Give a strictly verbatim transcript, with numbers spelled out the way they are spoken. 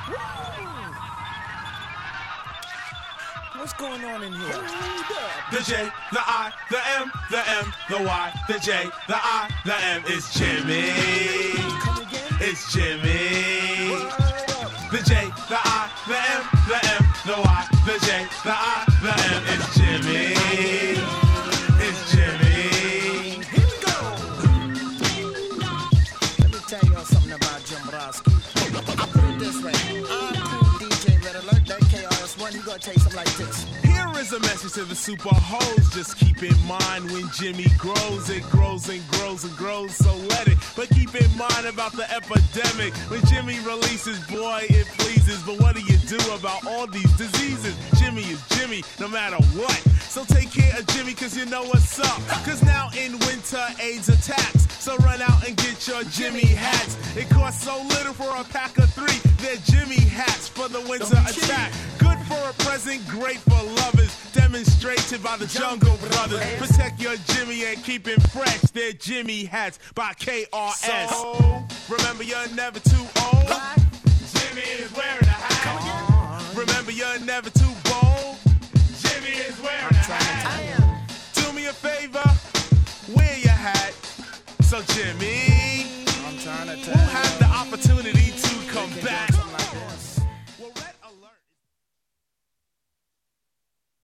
What's going on in here? The J, the I, the M, the M, the Y, the J, the I, the M. It's Jimmy. It's Jimmy. The J, the I, the M, the M, the Y, the J, the I, the M. It's Jimmy. It's Jimmy. Here we go. Let me tell y'all something about Jim Broski. I put it this way. I'm cool D J Red Alert, that K R S One. He gonna tell you something like this. Here is a message to the super hoes. Just keep in mind when Jimmy grows, it grows and grows and grows, so let it. But keep in mind about the epidemic. When Jimmy releases, boy, it pleases. But what do you do about all these diseases? Jimmy is Jimmy, no matter what. So take care of Jimmy, cause you know what's up. Cause now in winter, AIDS attacks. So run out and get your Jimmy hats. It costs so little for a pack of three. They're Jimmy hats for the winter attack. Good for a present, great for lovers. Demonstrated by the Jungle Brothers. Protect your Jimmy and keep him fresh. They're Jimmy hats by K R S. So, remember you're never too old. Jimmy is wearing a hat. Remember you're never too bold. Jimmy is wearing a hat. Do me a favor, wear your hat. So Jimmy, I'm trying to who tell you. had the opportunity to come back?